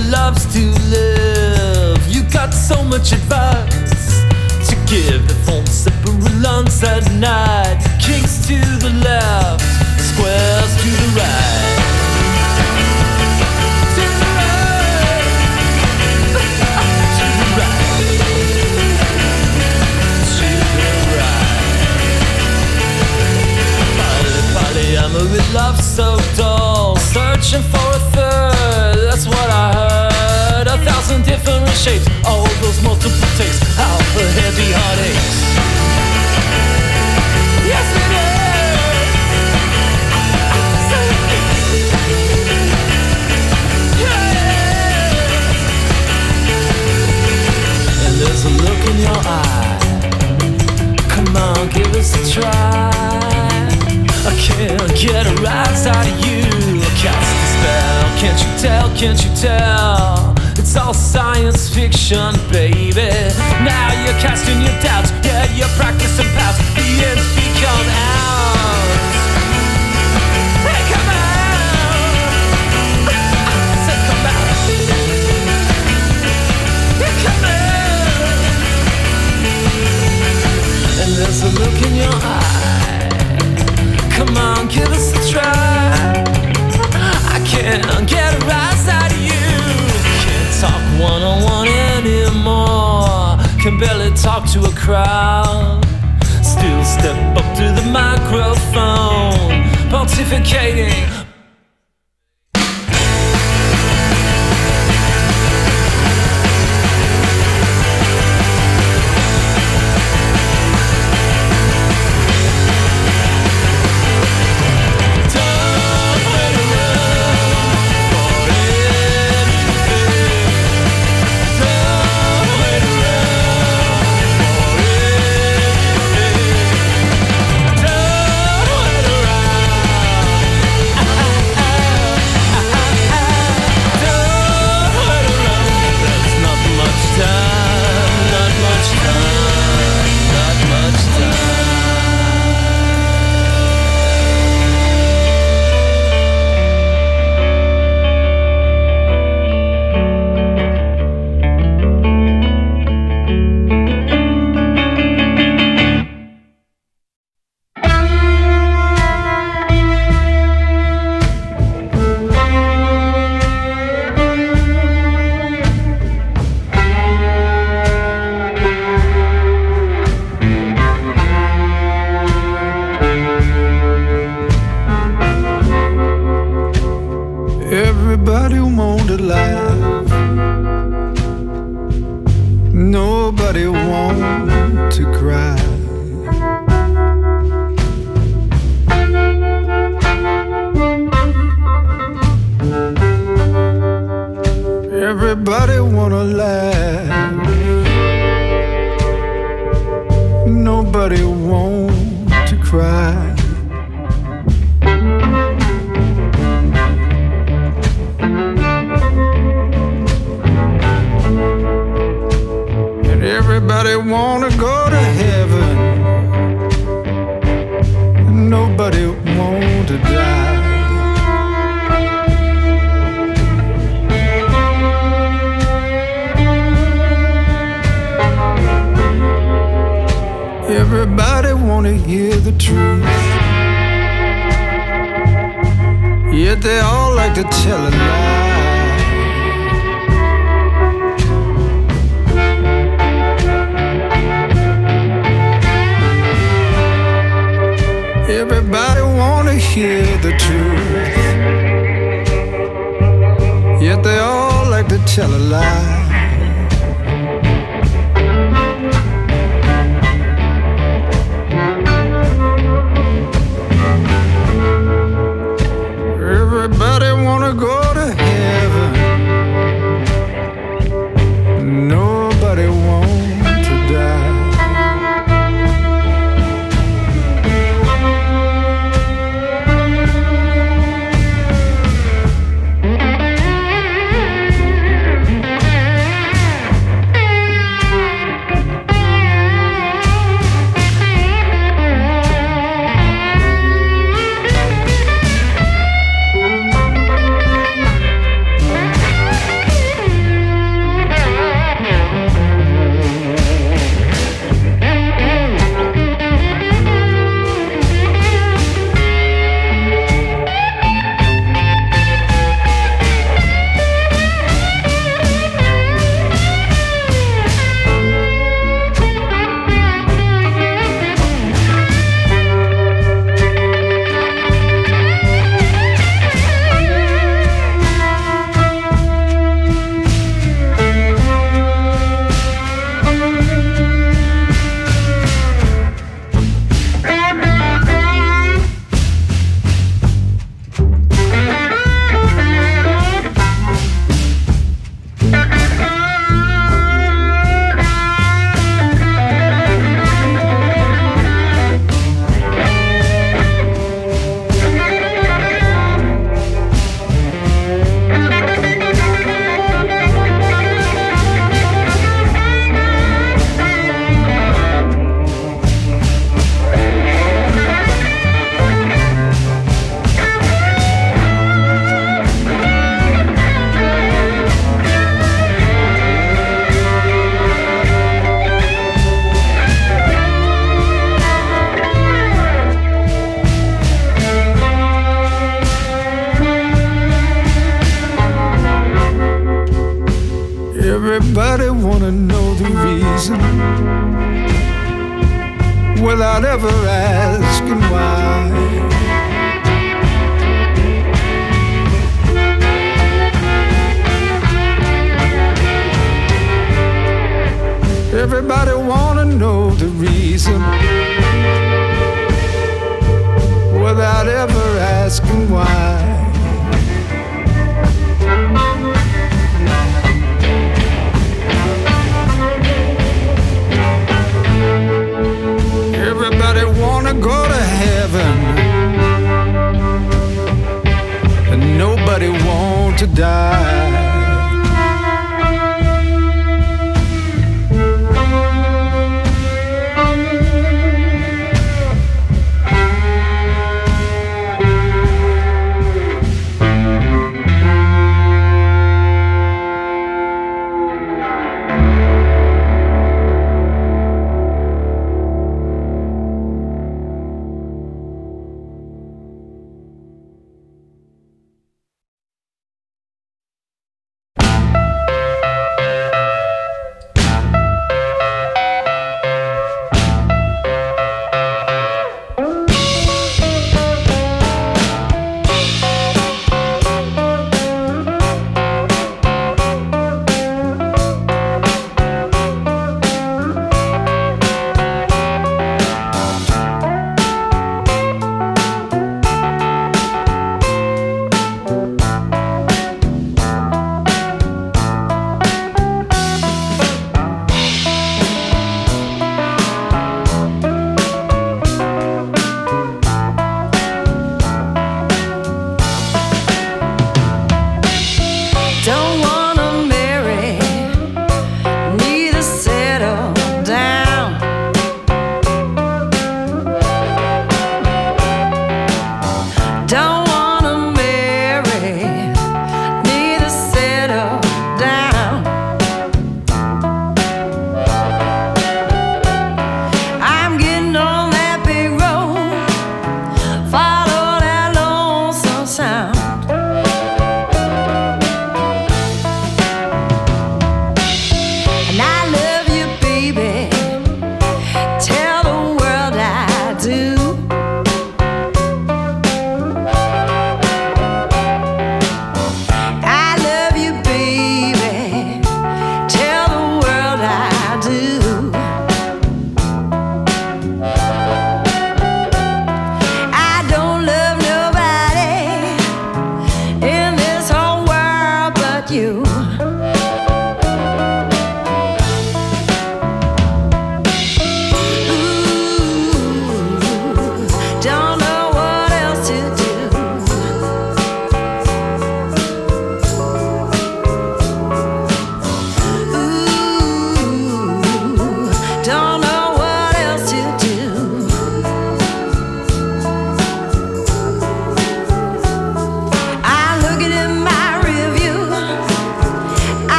loves to live. You got so much advice to give. The phone separate lungs at night. Kings to the left, squares to the right. To the right. To the right. To the right. Body armor with love so dull. Searching for a third, that's what I heard. 1,000 different shapes, all those multiple takes. How the heavy heartaches. Yes it is. Yeah. And there's a look in your eye. Come on, give us a try. I can't get a rise out of you. Cast a spell, can't you tell, can't you tell? It's all science fiction, baby. Now you're casting your doubts, yeah, you're practicing past. The ends become out. Hey, come out. I said come out. Yeah, come out. And there's a look in your eye. Come on, give us a try. I can't get a rise out of you. Can't talk one-on-one anymore. Can barely talk to a crowd. Still step up to the microphone, pontificating. Everybody wanted life. Nobody want to cry. Everybody wanna laugh. Nobody want to cry. Everybody wanna go to heaven. Nobody want to die. Everybody wanna hear the truth, yet they all like to tell a lie. Everybody wanna hear the truth, yet they all like to tell a lie. Everybody wanna go to heaven. Nobody want to die. wanna know the reason without ever asking why. Everybody wanna know the reason without ever asking why. Everybody wanna go to heaven, and nobody want to die.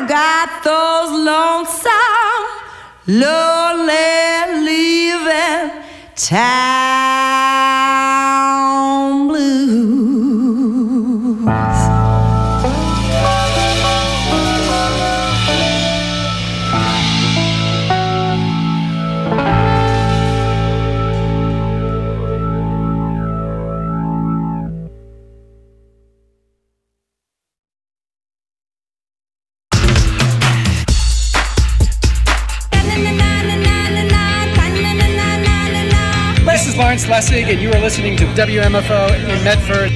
got those lonesome, lonely, leaving town blues. This is Lawrence Lessig, and you are listening to WMFO in Medford.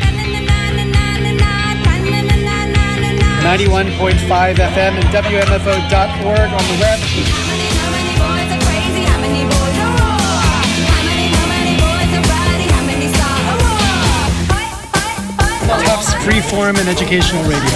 91.5 FM and WMFO.org on the web. Tufts Freeform and Educational Radio.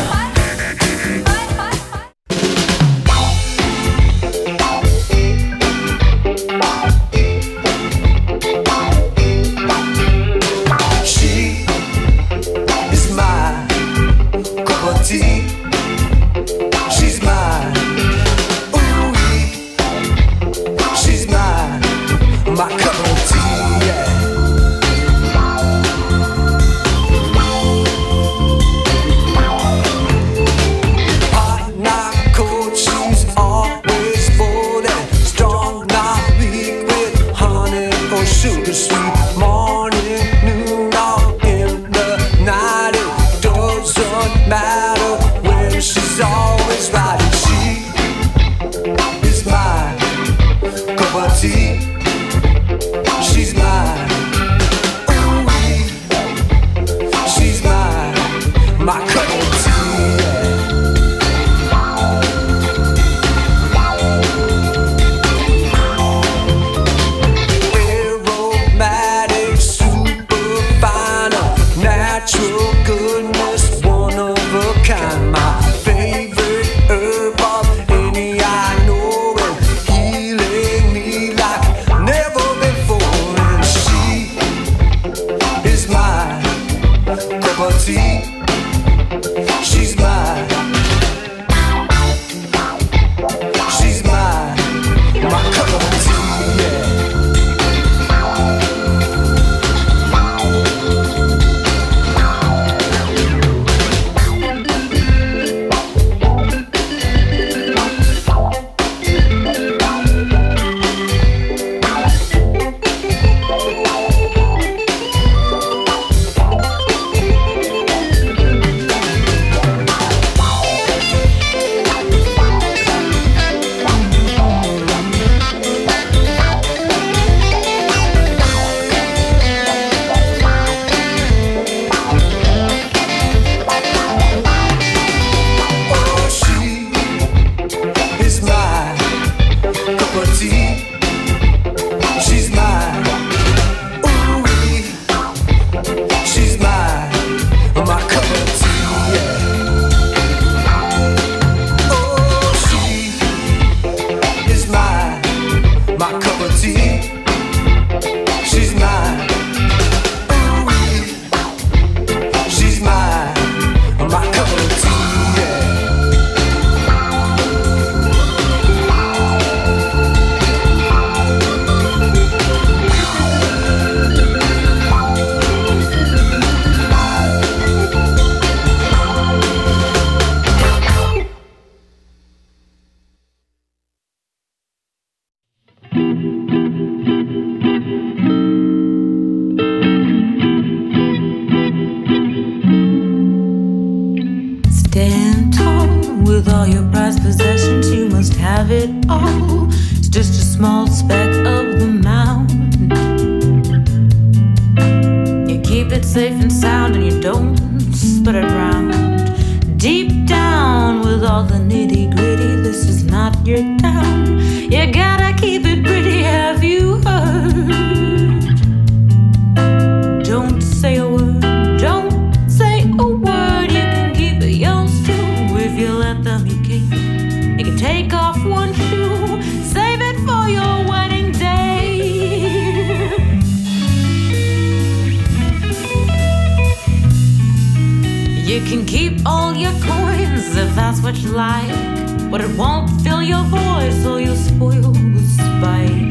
You can keep all your coins if that's what you like. but it won't fill your voice or you'll spoil with spite.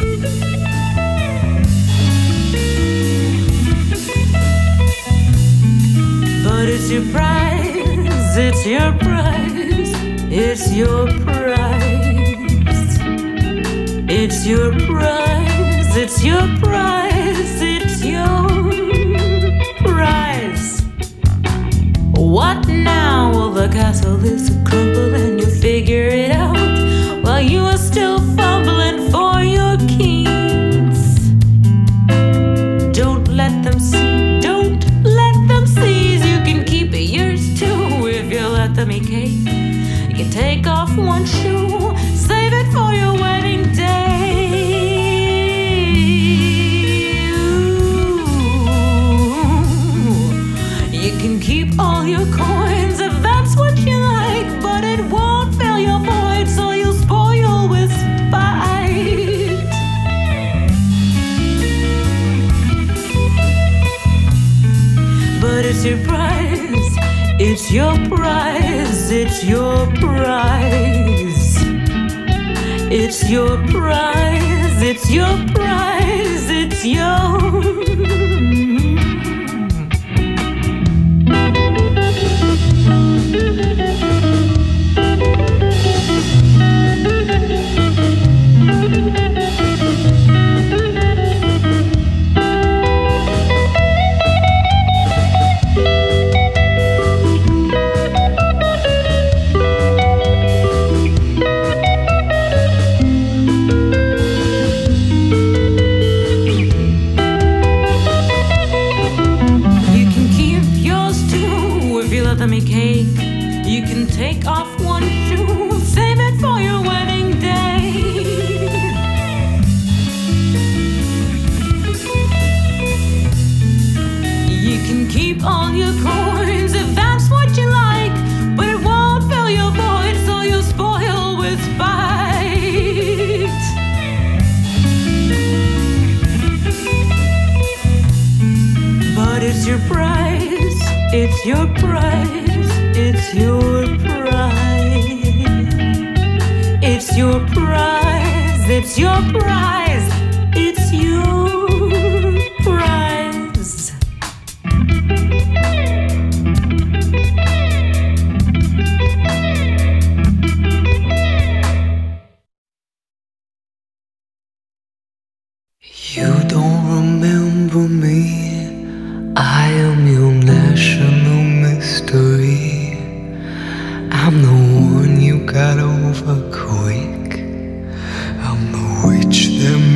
But it's your prize, it's your prize, it's your prize. It's your prize, it's your prize, it's your prize. What now? Well, the castle is a crumble and you figure it out while you are still fumbling for your keys. Don't let them see, don't let them seize. You can keep yours too if you let them eat cake. You can take off one shoe, save it for your wedding day. You can keep all your coins if that's what you like, but it won't fill your void, so you'll spoil with spite. But it's your prize, it's your prize, it's your prize. It's your prize, it's your prize, it's your. Cake. You can take off one shoe, save it for your wedding day. You can keep all your coins if that's what you like, but it won't fill your void, so you'll spoil with spite. But it's your prize, it's your prize, it's your prize. It's your prize, it's your prize, it's your prize. You don't remember me, I am your national mystery. I'm the one you got over quick. I'm the witch that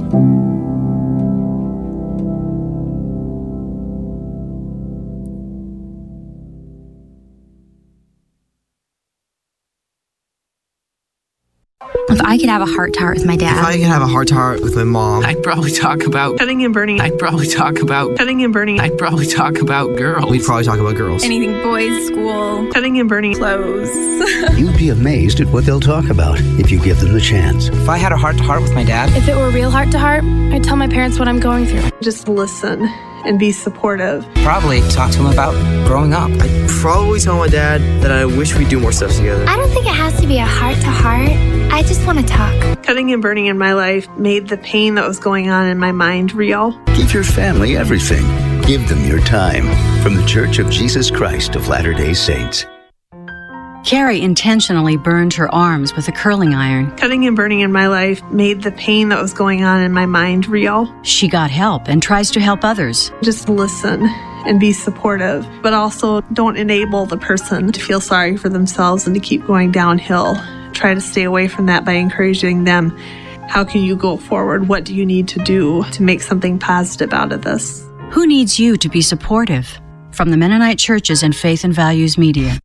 If I could have a heart-to-heart with my dad. If I could have a heart-to-heart with my mom. I'd probably talk about cutting and burning. I'd probably talk about cutting and burning. I'd probably talk about girls. We'd probably talk about girls. Anything boys, school, cutting and burning, clothes. You'd be amazed at what they'll talk about if you give them the chance. If I had a heart-to-heart with my dad. If it were real heart-to-heart, I'd tell my parents what I'm going through. Just listen and be supportive. Probably talk to him about growing up. I'd probably tell my dad that I wish we'd do more stuff together. I don't think it has to be a heart-to-heart. I just want to talk. Cutting and burning in my life made the pain that was going on in my mind real. Give your family everything. Give them your time. From the Church of Jesus Christ of Latter-day Saints. Carrie intentionally burned her arms with a curling iron. Cutting and burning in my life made the pain that was going on in my mind real. She got help and tries to help others. Just listen and be supportive, but also don't enable the person to feel sorry for themselves and to keep going downhill. Try to stay away from that by encouraging them. How can you go forward? What do you need to do to make something positive out of this? Who needs you to be supportive? From the Mennonite Churches and Faith and Values Media.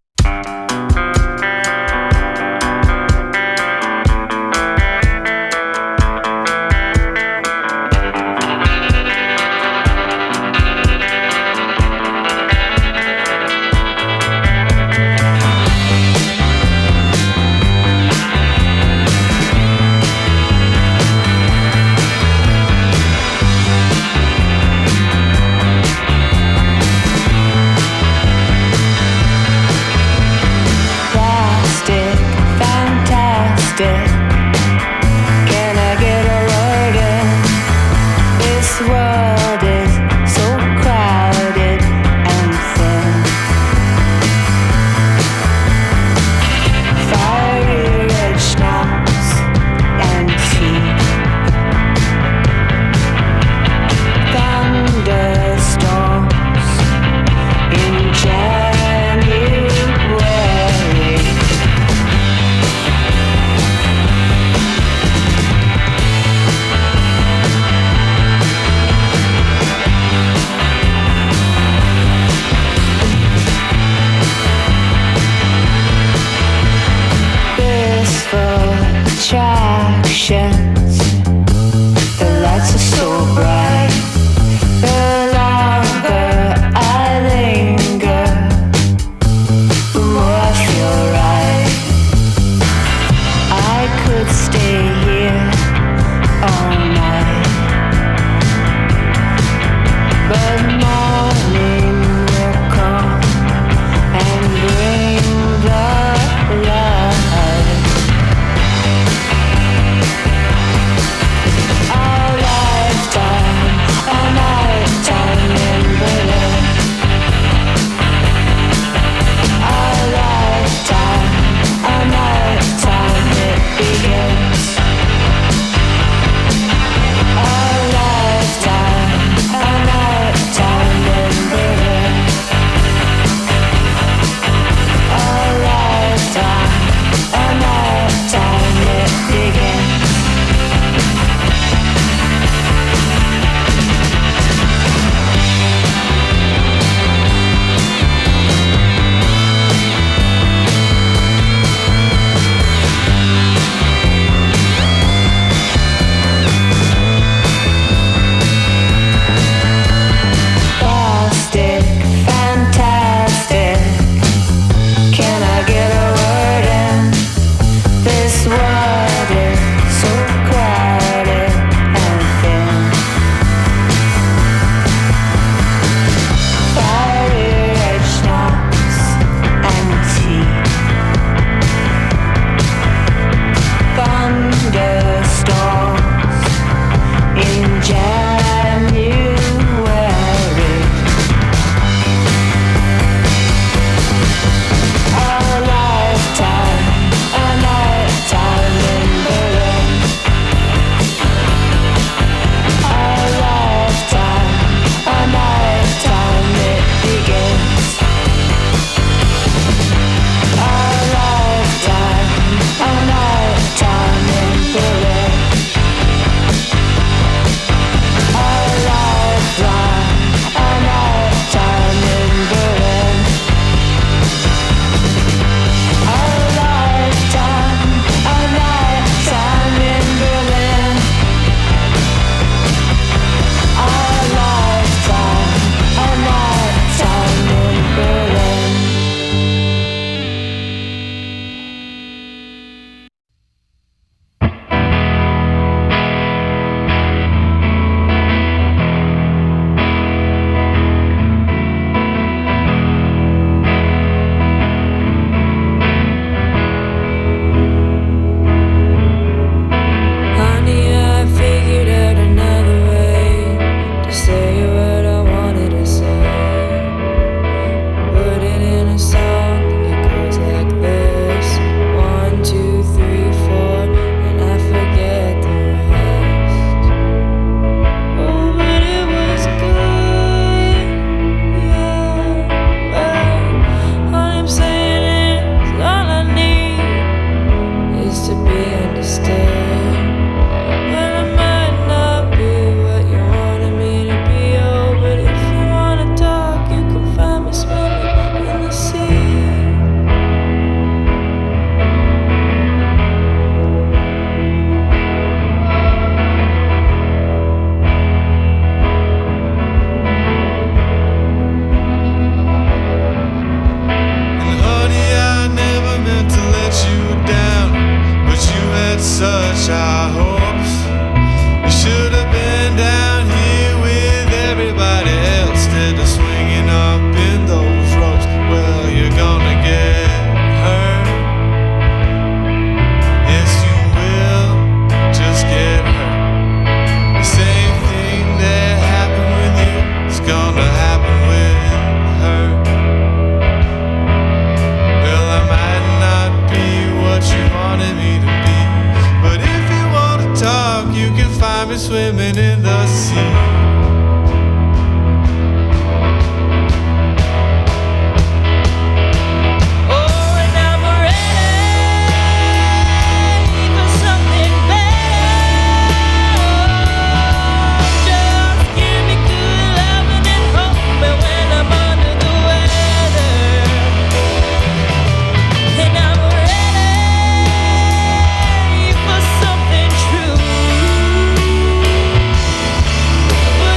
the sea. But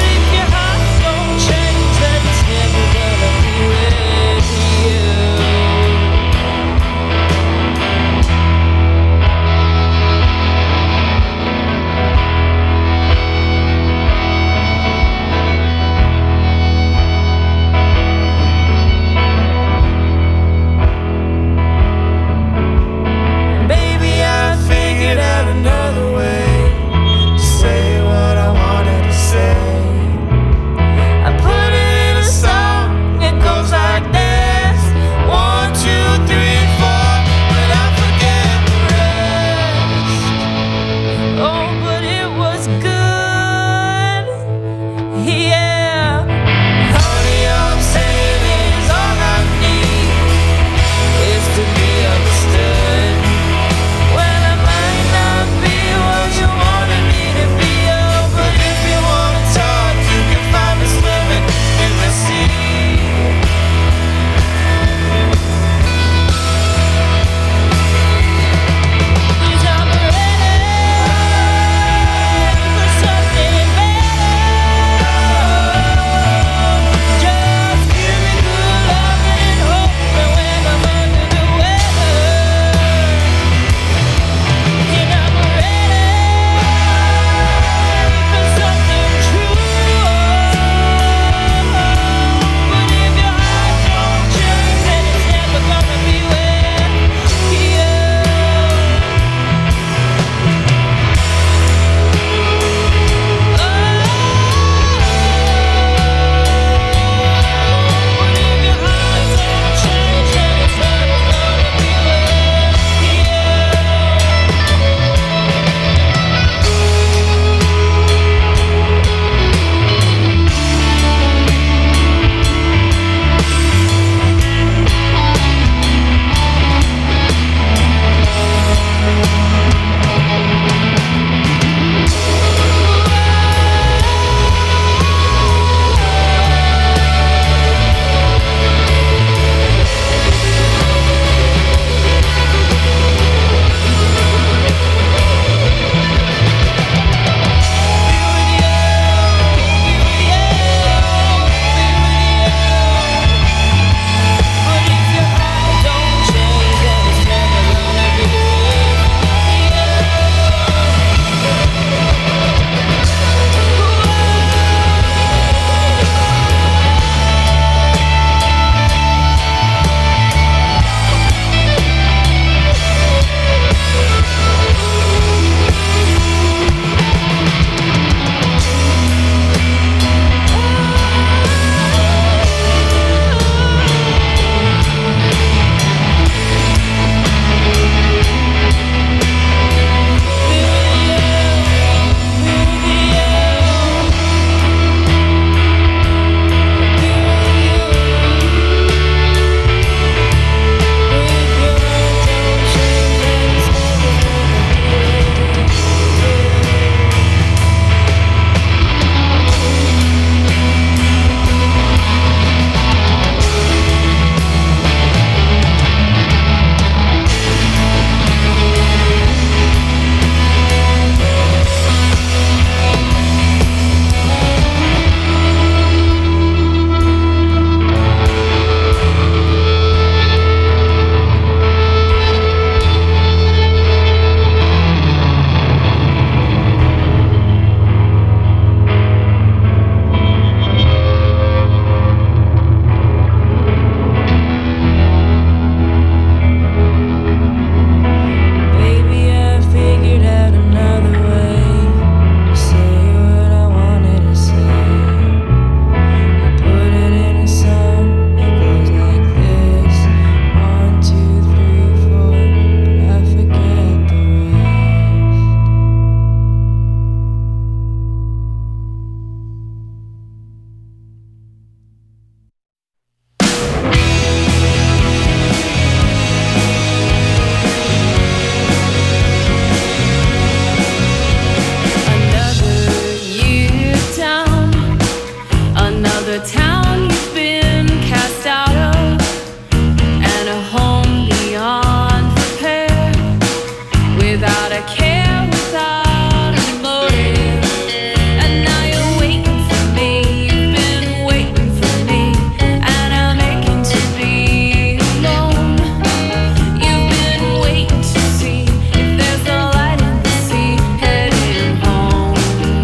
a town you've been cast out of, and a home beyond repair, without a care, without a motive. And now you're waiting for me, you've been waiting for me, and I'm aching to be alone. You've been waiting to see if there's a light in the sea, heading home.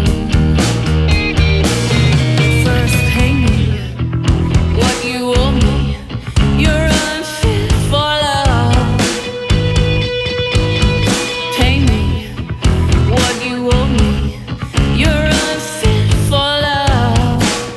First pay me what you owe me, you're unfit for love. Pay me what you owe me, you're unfit for love.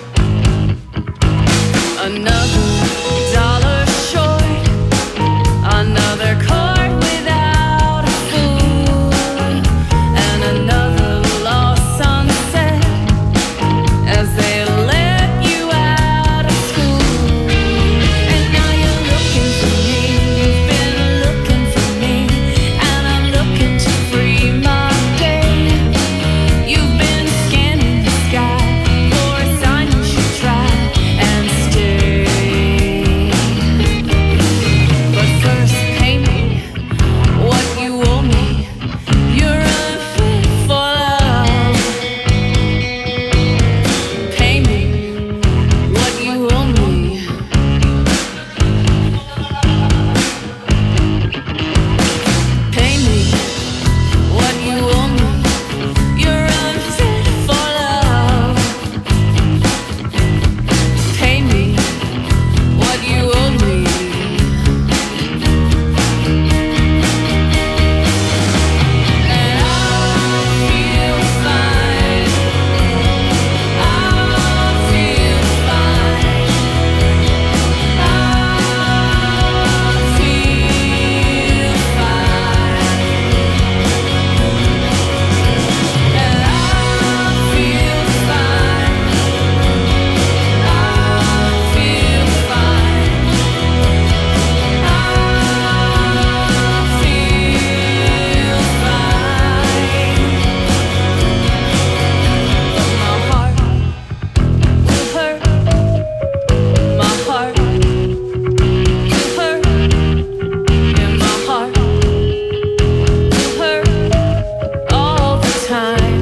Another dollar short, another chord without a fool, and another lost sunset as they let you out of school. And now you're looking for me, you've been looking for me, and I'm looking to free my day. You've been scanning the sky for a sign you should try and stay. But first pay me what you owe me, you're unfit for love. Pay me what you owe me. Pay me what you owe me, you're unfit for love. Pay me what you owe me. And I'll feel fine, I'll feel fine, I'll feel fine. And I'll feel fine, I'll feel fine, I'll feel fine. But my heart will hurt, my heart will hurt, and my heart will hurt all the time.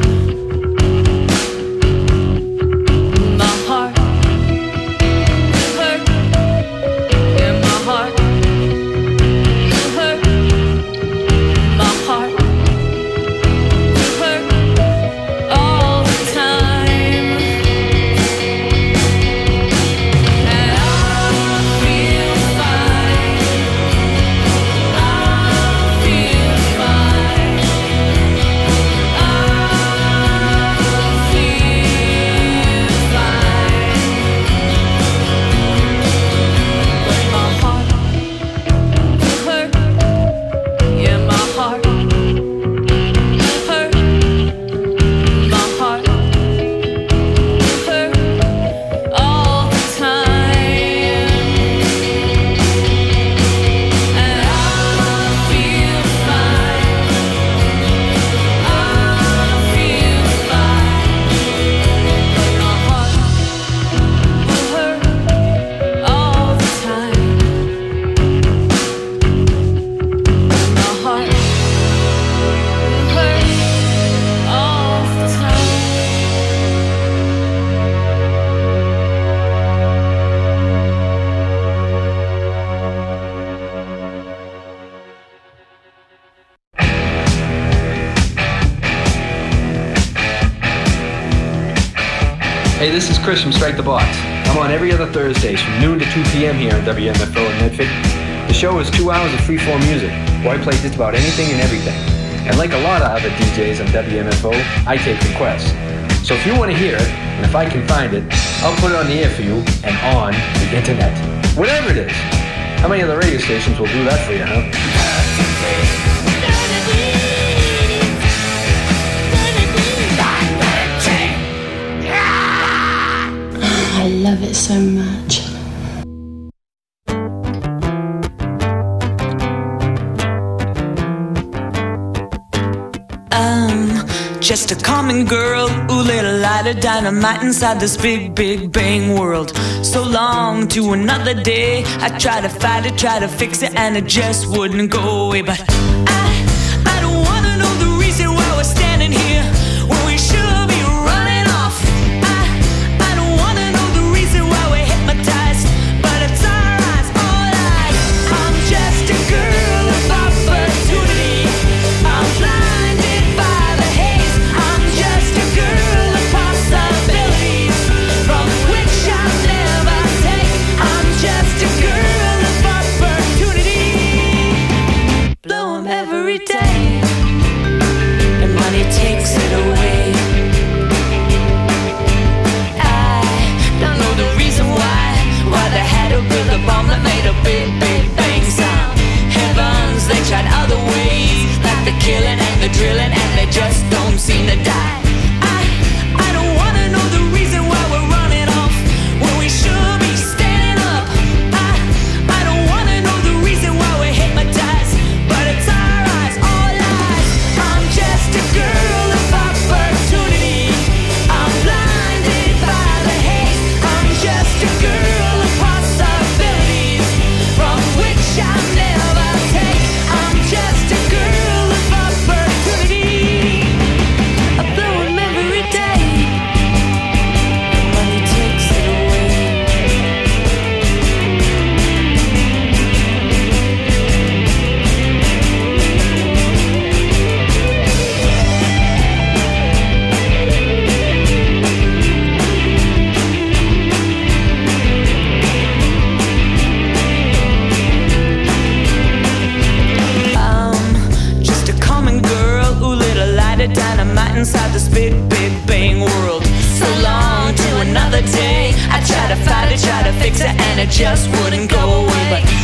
My heart will hurt, and my heart will hurt, my heart will hurt all the time. And I'll feel fine, I'll feel fine, I'll feel fine. But my heart will hurt, yeah, my heart will hurt, my heart will hurt all the time. And I'll feel fine, I'll feel fine, but my heart will hurt all the time. My heart will hurt all the time. Hey, this is Chris from Strike the Box. I'm on every other Thursdays from noon to 2 p.m. here on WMFO in Medford. The show is 2 hours of free-form music, where I play just about anything and everything. And like a lot of other DJs on WMFO, I take requests. So if you want to hear it, and if I can find it, I'll put it on the air for you and on the internet. Whatever it is. How many other radio stations will do that for you, huh? I love it so much. Just just a common girl who lit a light of dynamite inside this big, big bang world. So long to another day, I tried to fight it, tried to fix it, and it just wouldn't go away. But I don't wanna know the reason why we're standing here when we should be running off. I don't wanna know the reason why we're hypnotized, but it's our eyes, all eyes. I'm just a girl of opportunity. I'm blinded by the haze. I'm just a girl of possibilities from which I'll never take. I'm just a girl of opportunity. Blow 'em every day, and money takes it away. I don't know the reason why they had to build a bomb that made a big, big bang sound. Heavens, they tried other ways, like the killing and the drilling, and they just don't seem to die. I don't wanna know the reason why we're running off when we should be standing up. I don't wanna know the reason why we're hypnotized, but it's our eyes, all eyes. I'm just a girl of opportunity. I'm blinded by the haze. I'm just a girl of possibilities from which I'll never take. I'm just a girl of opportunity. I blow 'em every day. Money takes it away. I'm just a common girl who lit a light of dynamite inside this big, big bang world. So long to another day. I tried to fight it, tried to fix it, and it just wouldn't go away. But